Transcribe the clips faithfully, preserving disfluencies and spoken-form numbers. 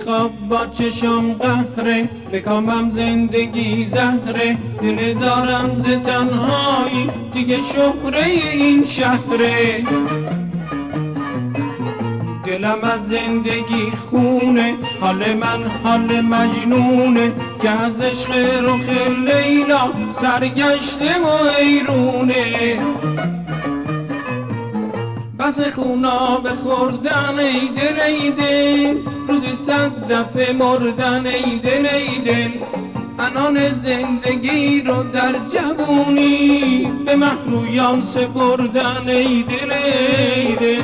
خواب با چشم قهره، به کامم زندگی زهره، دل زارم ز تنهایی دیگه شهره این شهره. دلم از زندگی خونه، حال من حال مجنونه، که از عشق رخ لیلا سرگشته و حیرونه. بس خوناب خوردن ای دل ای دل، روزی صد دفعه مردن ای دل ای دل. انان زندگی رو در جوونی به مهرویان سپردن ای دل ای دل.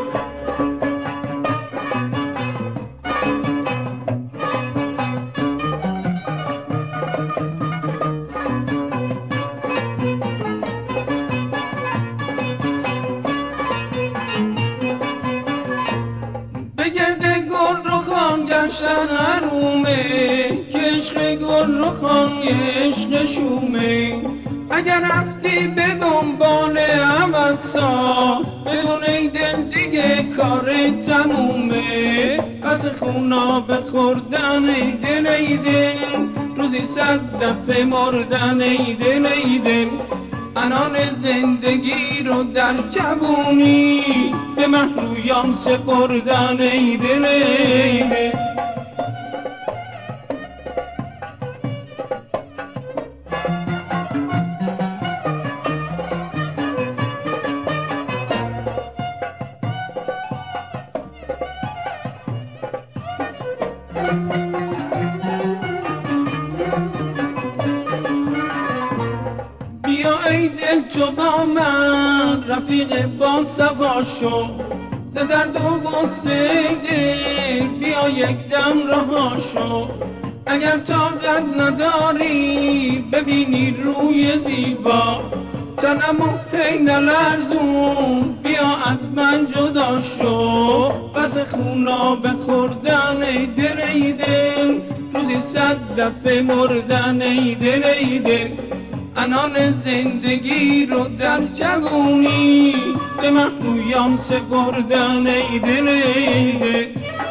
بگرد گل رخان گشتن حرومه، که عشق گل رخان عشق شومه. اگر رفتی به دنبال هوسا، بدون ای دل دیگه کار تمومه. از خوناب خوردن ای دل ای دل، روزی صد دفعه مردن ای دل ای دل. انان زندگی رو در جوونی به مهرویان سپردن ای دل ای دل. بیا ای دل تو با من رفیق با صفا شو، ز درد و غصه دل بیا یک دم رها شو. اگر طاقت نداری ببینی روی زیبا، تنم و هی نلرزون بیا از من جدا شو. بس خوناب خوردن ای دل ای دل، روزی صد دفعه مردن ای دل ای دل. انان زندگی رو در جوونی به مهرویان سپردن ای دل ای دل.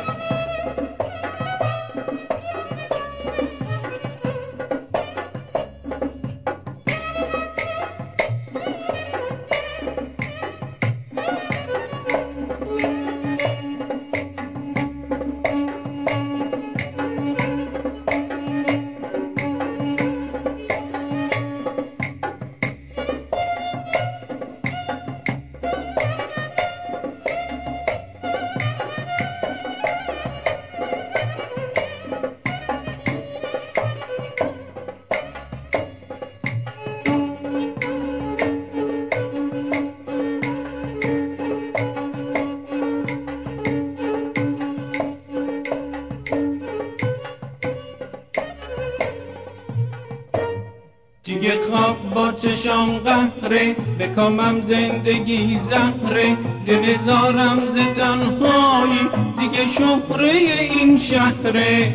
دیگه خواب با چشم قهره، به کامم زندگی زهره، دل زارم ز تنهایی دیگه شهره این شهره.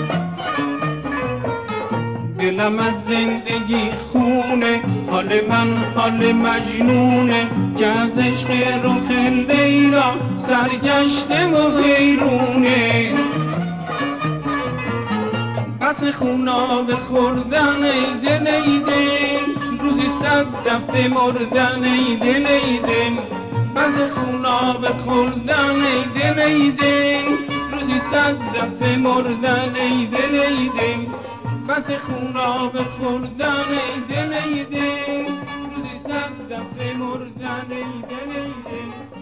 دلم از زندگی خونه، حال من حال مجنونه، که از عشق رخ لیلا سرگشته و حیرونه. بس خوناب خوردن ای دل ای دل، روزی صد دفعه مردن ای دل ای دل. بس خوناب خوردن ای دل ای دل، روزی صد دفعه مردن ای دل ای دل. بس خوناب خوردن ای دل ای دل، روزی صد دفعه مردن ای دل ای دل.